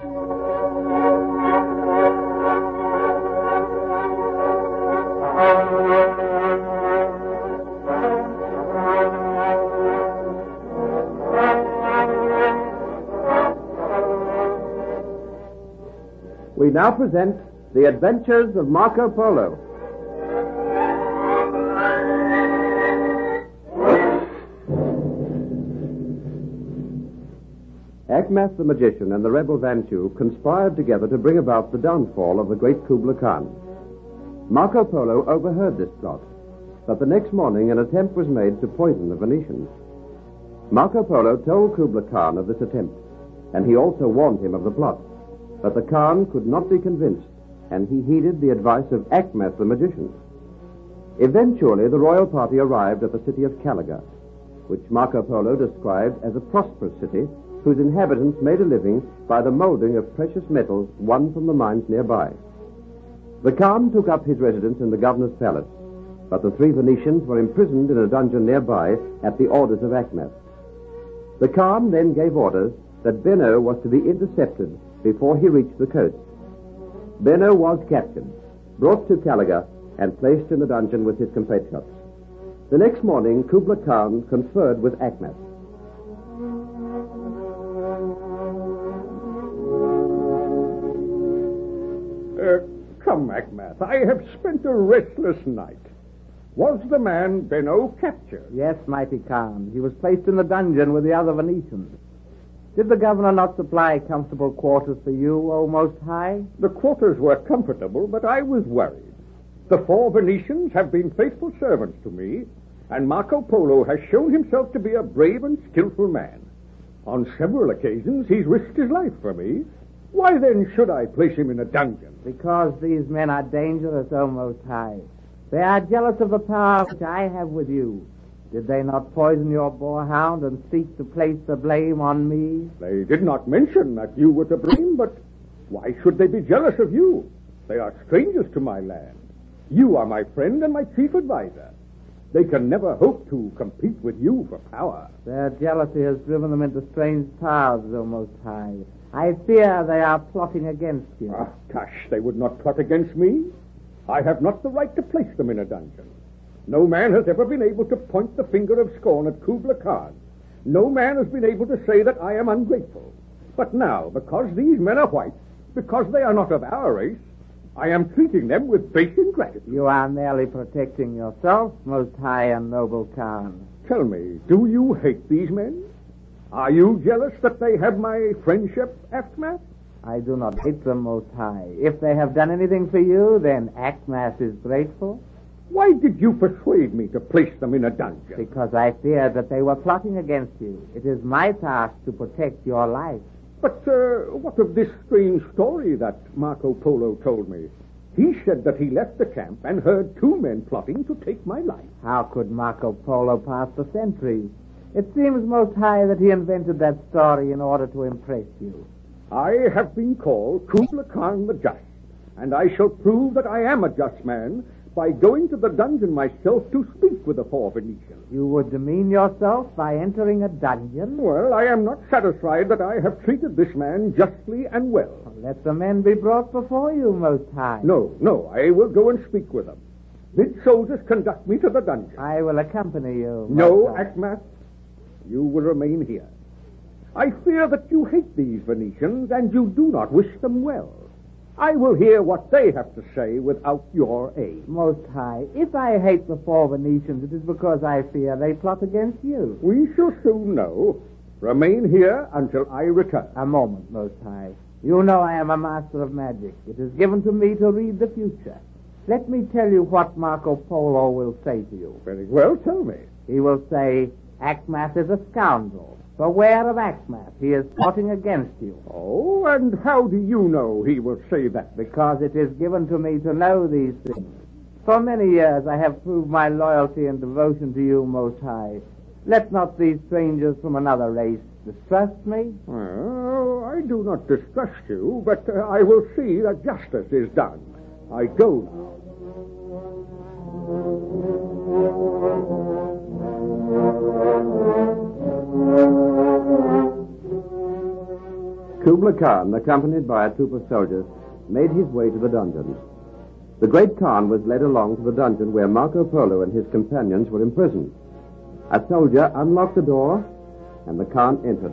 We now present The Adventures of Marco Polo. Akmath the magician and the rebel Vanchu conspired together to bring about the downfall of the great Kubla Khan. Marco Polo overheard this plot, but the next morning an attempt was made to poison the Venetians. Marco Polo told Kubla Khan of this attempt, and he also warned him of the plot. But the Khan could not be convinced, and he heeded the advice of Akmath the magician. Eventually, the royal party arrived at the city of Caliga, which Marco Polo described as a prosperous city whose inhabitants made a living by the molding of precious metals won from the mines nearby. The Khan took up his residence in the governor's palace, but the three Venetians were imprisoned in a dungeon nearby at the orders of Akmath. The Khan then gave orders that Benno was to be intercepted before he reached the coast. Benno was captured, brought to Caliga, and placed in the dungeon with his compatriots. The next morning, Kubla Khan conferred with Akmath. Come, Akmath, I have spent a restless night. Was the man Benno captured? Yes, mighty Khan. He was placed in the dungeon with the other Venetians. Did the governor not supply comfortable quarters for you, O Most High? The quarters were comfortable, but I was worried. The four Venetians have been faithful servants to me, and Marco Polo has shown himself to be a brave and skillful man. On several occasions, he's risked his life for me. Why then should I place him in a dungeon? Because these men are dangerous, O Most High. They are jealous of the power which I have with you. Did they not poison your boarhound and seek to place the blame on me? They did not mention that you were to blame, but why should they be jealous of you? They are strangers to my land. You are my friend and my chief advisor. They can never hope to compete with you for power. Their jealousy has driven them into strange paths, O Most High. I fear they are plotting against you. Ah, tush, they would not plot against me. I have not the right to place them in a dungeon. No man has ever been able to point the finger of scorn at Kubla Khan. No man has been able to say that I am ungrateful. But now, because these men are white, because they are not of our race, I am treating them with base ingratitude. You are merely protecting yourself, Most High and Noble Khan. Tell me, do you hate these men? Are you jealous that they have my friendship, Akmath? I do not hate them, Most High. If they have done anything for you, then Akmath is grateful. Why did you persuade me to place them in a dungeon? Because I feared that they were plotting against you. It is my task to protect your life. But, what of this strange story that Marco Polo told me? He said that he left the camp and heard two men plotting to take my life. How could Marco Polo pass the sentries? It seems, Most High, that he invented that story in order to impress you. I have been called Kubla Khan the Just, and I shall prove that I am a just man by going to the dungeon myself to speak with the four Venetians. You would demean yourself by entering a dungeon? Well, I am not satisfied that I have treated this man justly and well. Let the men be brought before you, Most High. No, I will go and speak with them. Bid soldiers conduct me to the dungeon. I will accompany you. No, Akmath, you will remain here. I fear that you hate these Venetians, and you do not wish them well. I will hear what they have to say without your aid. Most High, if I hate the four Venetians, it is because I fear they plot against you. We shall soon know. Remain here until I return. A moment, Most High. You know I am a master of magic. It is given to me to read the future. Let me tell you what Marco Polo will say to you. Very well, tell me. He will say, Akmath is a scoundrel. Beware of Akmath. He is plotting against you. Oh, and how do you know he will say that? Because it is given to me to know these things. For many years I have proved my loyalty and devotion to you, Most High. Let not these strangers from another race distrust me. Well, I do not distrust you, but I will see that justice is done. I go now. Kubla Khan, accompanied by a troop of soldiers, made his way to the dungeons. The great Khan was led along to the dungeon where Marco Polo and his companions were imprisoned. A soldier unlocked the door, and the Khan entered.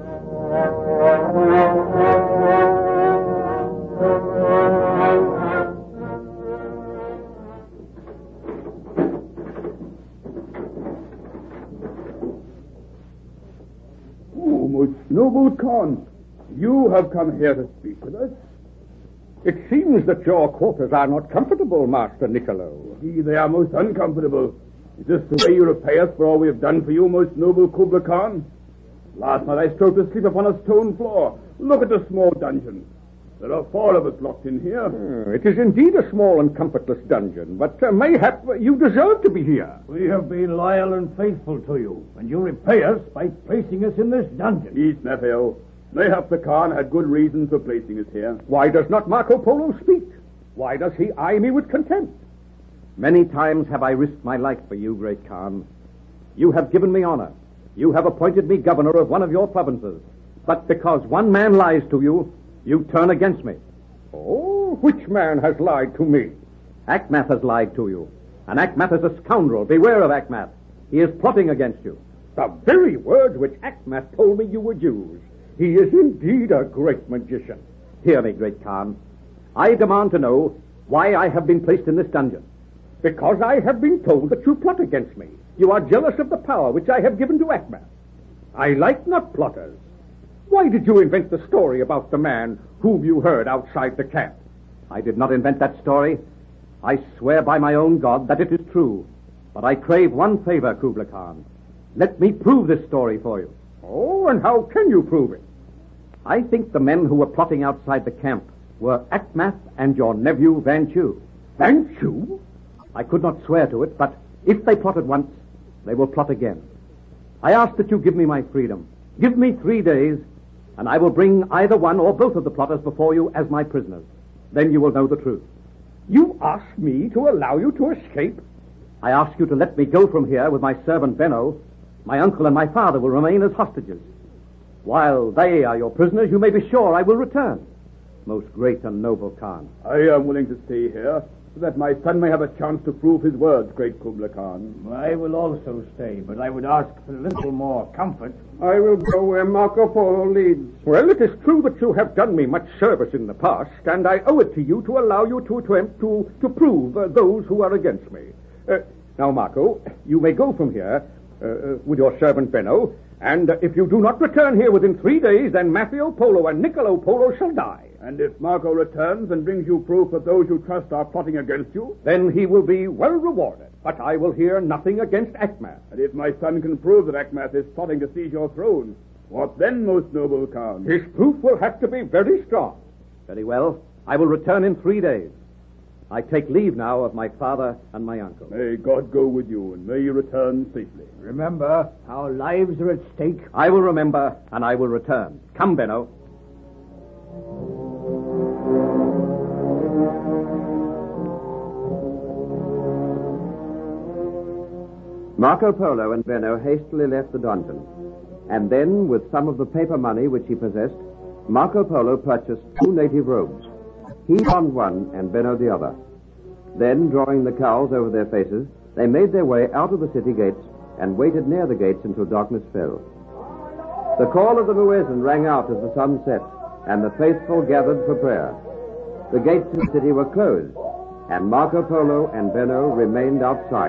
Oh, most noble Khan, you have come here to speak with us. It seems that your quarters are not comfortable, Master Niccolo. Indeed, they are most uncomfortable. Is this the way you repay us for all we have done for you, most noble Kubla Khan? Last night I strove to sleep upon a stone floor. Look at the small dungeon. There are 4 of us locked in here. It is indeed a small and comfortless dungeon, but mayhap you deserve to be here. We have been loyal and faithful to you, and you repay us by placing us in this dungeon. Peace, Nephew. Mayhap the Khan had good reasons for placing us here. Why does not Marco Polo speak? Why does he eye me with contempt? Many times have I risked my life for you, great Khan. You have given me honor. You have appointed me governor of one of your provinces. But because one man lies to you, you turn against me. Oh, which man has lied to me? Achmath has lied to you. And Achmath is a scoundrel. Beware of Achmath. He is plotting against you. The very words which Achmath told me you would use. He is indeed a great magician. Hear me, great Khan. I demand to know why I have been placed in this dungeon. Because I have been told that you plot against me. You are jealous of the power which I have given to Achmath. I like not plotters. Why did you invent the story about the man whom you heard outside the camp? I did not invent that story. I swear by my own God that it is true. But I crave one favor, Kubla Khan. Let me prove this story for you. Oh, and how can you prove it? I think the men who were plotting outside the camp were Achmath and your nephew, Van Chu. Van Chu? I could not swear to it, but if they plotted once, they will plot again. I ask that you give me my freedom. Give me 3 days, and I will bring either one or both of the plotters before you as my prisoners. Then you will know the truth. You ask me to allow you to escape? I ask you to let me go from here with my servant Benno. My uncle and my father will remain as hostages. While they are your prisoners, you may be sure I will return. Most great and noble Khan. I am willing to stay here, so that my son may have a chance to prove his words, great Kubla Khan. I will also stay, but I would ask for a little more comfort. I will go where Marco Polo leads. Well, it is true that you have done me much service in the past, and I owe it to you to allow you to attempt to prove those who are against me. Now, Marco, you may go from here with your servant Benno, and if you do not return here within 3 days, then Maffeo Polo and Niccolo Polo shall die. And if Marco returns and brings you proof that those you trust are plotting against you, then he will be well rewarded. But I will hear nothing against Achmath. And if my son can prove that Achmath is plotting to seize your throne, what then, most noble Khan? His proof will have to be very strong. Very well. I will return in 3 days. I take leave now of my father and my uncle. May God go with you, and may you return safely. Remember, our lives are at stake. I will remember, and I will return. Come, Benno. Marco Polo and Benno hastily left the dungeon. And then, with some of the paper money which he possessed, Marco Polo purchased 2 native robes. He donned one and Benno the other. Then, drawing the cowls over their faces, they made their way out of the city gates and waited near the gates until darkness fell. The call of the muezzin rang out as the sun set, and the faithful gathered for prayer. The gates of the city were closed, and Marco Polo and Benno remained outside.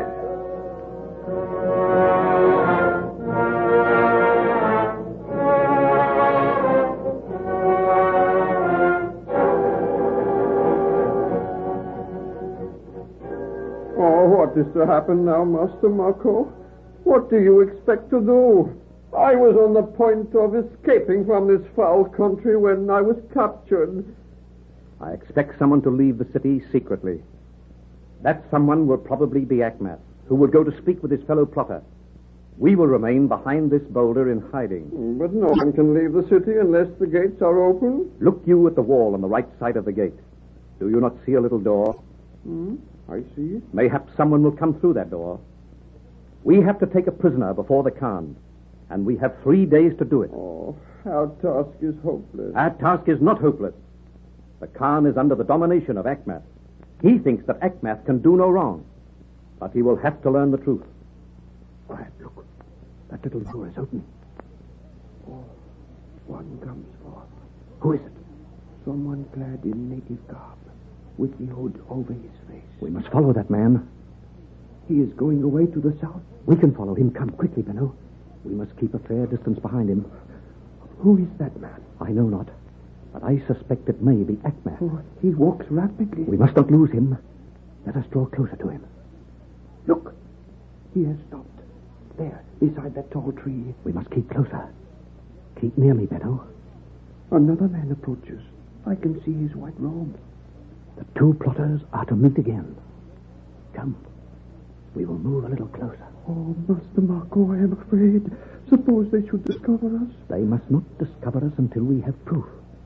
What is to happen now, Master Marco? What do you expect to do? I was on the point of escaping from this foul country when I was captured. I expect someone to leave the city secretly. That someone will probably be Achmath, who will go to speak with his fellow plotter. We will remain behind this boulder in hiding. But no one can leave the city unless the gates are open. Look you at the wall on the right side of the gate. Do you not see a little door? I see. Mayhap someone will come through that door. We have to take a prisoner before the Khan, and we have 3 days to do it. Oh, Our task is hopeless. Our task is not hopeless. The Khan is under the domination of Akhmat. He thinks that Akhmat can do no wrong. But he will have to learn the truth. Quiet, look. That little door is opening. Oh, one comes forth. Who is it? Someone clad in native garb, with the hood over his face. We must follow that man. He is going away to the south. We can follow him. Come quickly, Benno. We must keep a fair distance behind him. Who is that man? I know not, but I suspect it may be Akhmat. Oh, he walks rapidly. We must not lose him. Let us draw closer to him. Look, he has stopped. There, beside that tall tree. We must keep closer. Keep near me, Benno. Another man approaches. I can see his white robe. The two plotters are to meet again. Come. We will move a little closer. Oh, Master Marco, I am afraid. Suppose they should discover us. They must not discover us until we have proof.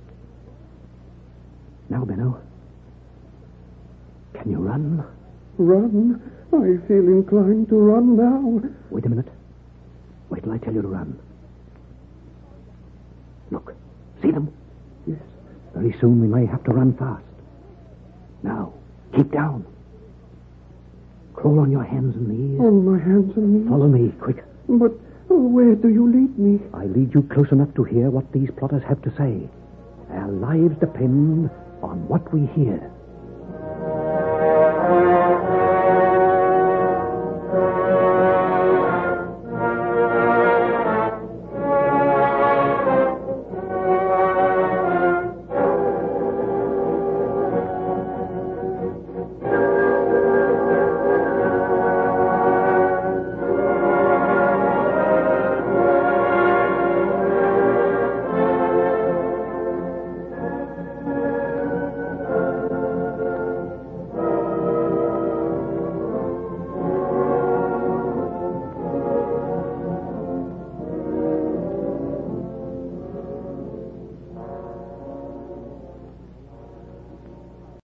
Now, Benno. Can you run? Run? I feel inclined to run now. Wait a minute. Wait till I tell you to run. Look. See them? Yes. Very soon we may have to run fast. Now, keep down. Crawl on your hands and knees. On my hands and knees? Follow me, quick. But where do you lead me? I lead you close enough to hear what these plotters have to say. Our lives depend on what we hear.